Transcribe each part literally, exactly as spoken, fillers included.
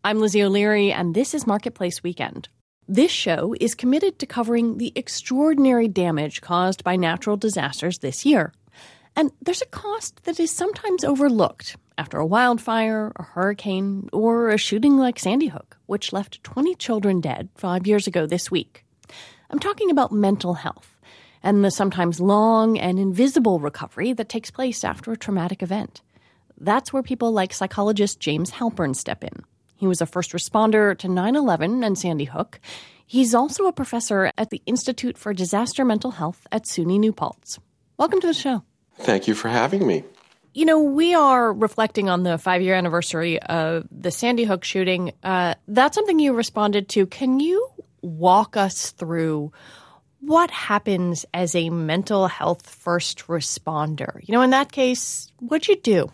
I'm Lizzie O'Leary, and this is Marketplace Weekend. This show is committed to covering the extraordinary damage caused by natural disasters this year. And there's a cost that is sometimes overlooked after a wildfire, a hurricane, or a shooting like Sandy Hook, which left twenty children dead five years ago this week. I'm talking about mental health and the sometimes long and invisible recovery that takes place after a traumatic event. That's where people like psychologist James Halpern step in. He was a first responder to nine eleven and Sandy Hook. He's also a professor at the Institute for Disaster Mental Health at SUNY New Paltz. Welcome to the show. Thank you for having me. You know, we are reflecting on the five-year anniversary of the Sandy Hook shooting. Uh, that's something you responded to. Can you walk us through what happens as a mental health first responder? You know, in that case, what'd you do?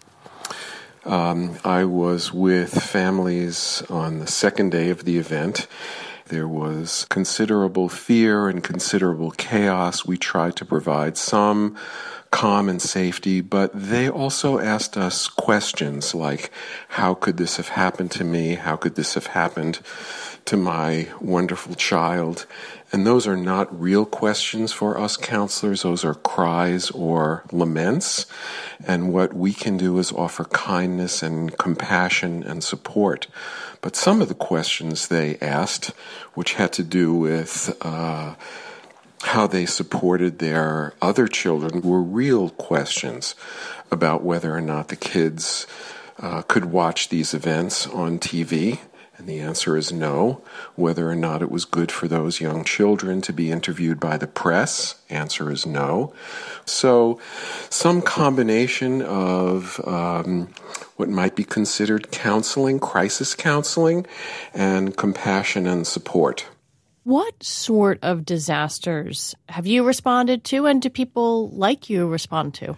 Um, I was with families on the second day of the event. There was considerable fear and considerable chaos. We tried to provide some calm and safety, but they also asked us questions like, how could this have happened to me? How could this have happened to my wonderful child? And those are not real questions for us counselors. Those are cries or laments. And what we can do is offer kindness and compassion and support. But some of the questions they asked, which had to do with uh, how they supported their other children, were real questions about whether or not the kids uh, could watch these events on T V. And the answer is no. Whether or not it was good for those young children to be interviewed by the press, answer is no. So some combination of um, what might be considered counseling, crisis counseling, and compassion and support. What sort of disasters have you responded to, and do people like you respond to?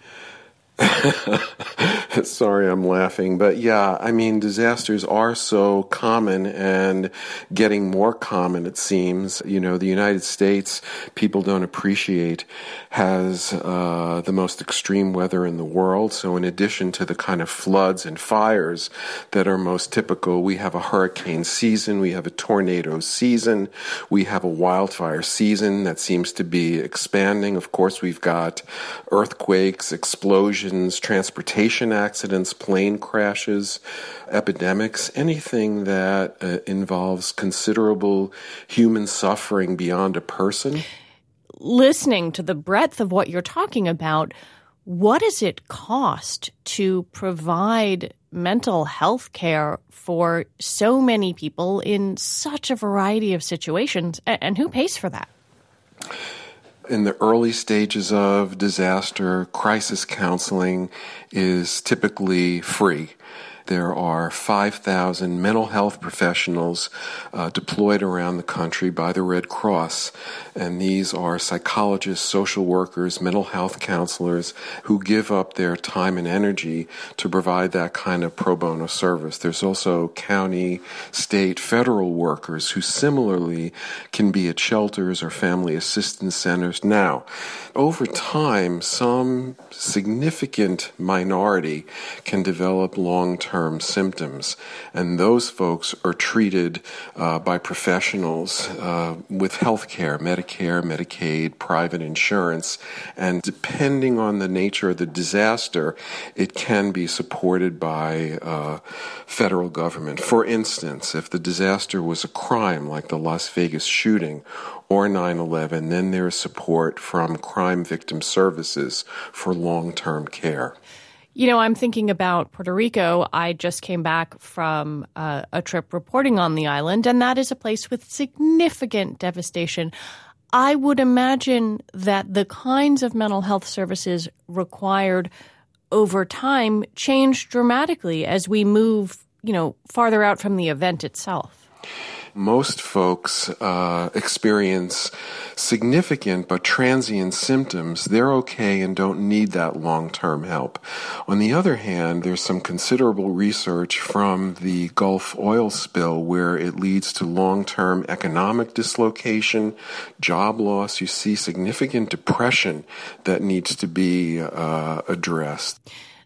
Sorry, I'm laughing. But yeah, I mean, disasters are so common and getting more common, it seems. You know, the United States, people don't appreciate, has uh, the most extreme weather in the world. So in addition to the kind of floods and fires that are most typical, we have a hurricane season, we have a tornado season, we have a wildfire season that seems to be expanding. Of course, we've got earthquakes, explosions, transportation accidents, plane crashes, epidemics, anything that uh, involves considerable human suffering beyond a person. Listening to the breadth of what you're talking about, what does it cost to provide mental health care for so many people in such a variety of situations, and who pays for that? In the early stages of disaster, crisis counseling is typically free. There are five thousand mental health professionals uh, deployed around the country by the Red Cross. And these are psychologists, social workers, mental health counselors who give up their time and energy to provide that kind of pro bono service. There's also county, state, federal workers who similarly can be at shelters or family assistance centers. Now, over time, some significant minority can develop long-term symptoms, and those folks are treated uh, by professionals uh, with health care, Medicare, Medicaid, private insurance, and depending on the nature of the disaster, it can be supported by uh, federal government. For instance, if the disaster was a crime like the Las Vegas shooting or nine eleven, then there's support from Crime Victim Services for long-term care. You know, I'm thinking about Puerto Rico. I just came back from uh, a trip reporting on the island, and that is a place with significant devastation. I would imagine that the kinds of mental health services required over time change dramatically as we move, you know, farther out from the event itself. Most folks uh, experience significant but transient symptoms. They're okay and don't need that long-term help. On the other hand, there's some considerable research from the Gulf oil spill where it leads to long-term economic dislocation, job loss. You see significant depression that needs to be uh, addressed.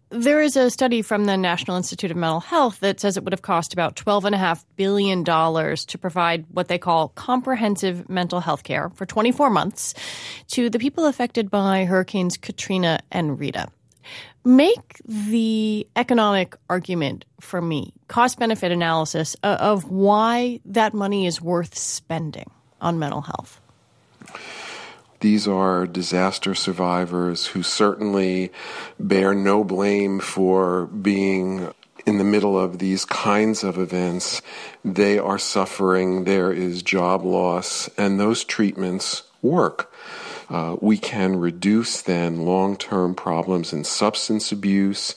There is a study from the National Institute of Mental Health that says it would have cost about twelve point five billion dollars to provide what they call comprehensive mental health care for twenty-four months to the people affected by Hurricanes Katrina and Rita. Make the economic argument for me, cost-benefit analysis of why that money is worth spending on mental health. These are disaster survivors who certainly bear no blame for being in the middle of these kinds of events. They are suffering. There is job loss, and those treatments work. Uh, we can reduce then long-term problems in substance abuse,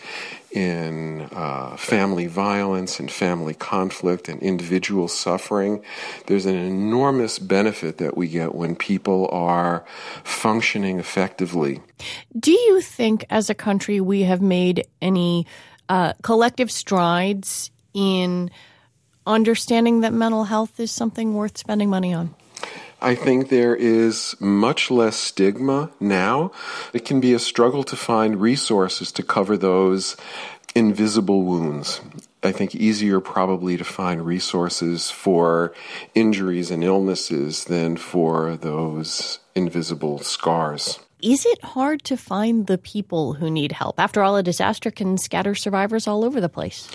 in uh, family violence and family conflict and individual suffering. There's an enormous benefit that we get when people are functioning effectively. Do you think as a country we have made any uh, collective strides in understanding that mental health is something worth spending money on? I think there is much less stigma now. It can be a struggle to find resources to cover those invisible wounds. I think easier probably to find resources for injuries and illnesses than for those invisible scars. Is it hard to find the people who need help? After all, a disaster can scatter survivors all over the place.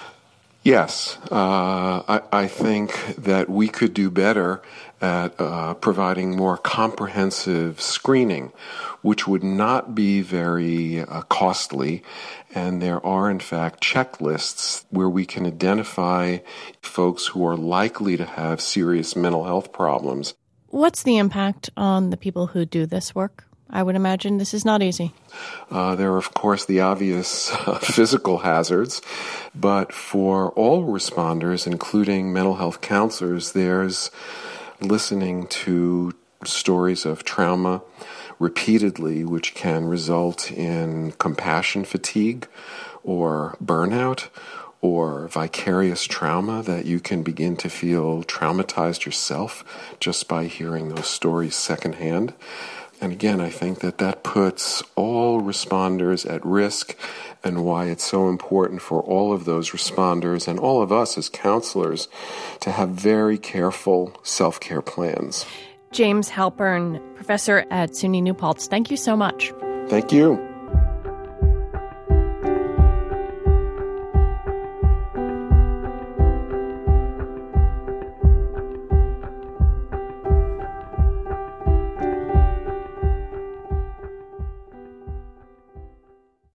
Yes, uh, I, I think that we could do better at uh, providing more comprehensive screening, which would not be very uh, costly. And there are, in fact, checklists where we can identify folks who are likely to have serious mental health problems. What's the impact on the people who do this work? I would imagine this is not easy. Uh, there are, of course, the obvious uh, physical hazards, but for all responders, including mental health counselors, there's listening to stories of trauma repeatedly, which can result in compassion fatigue or burnout or vicarious trauma, that you can begin to feel traumatized yourself just by hearing those stories secondhand. And again, I think that that puts all responders at risk, and why it's so important for all of those responders and all of us as counselors to have very careful self-care plans. James Halpern, professor at SUNY New Paltz, thank you so much. Thank you.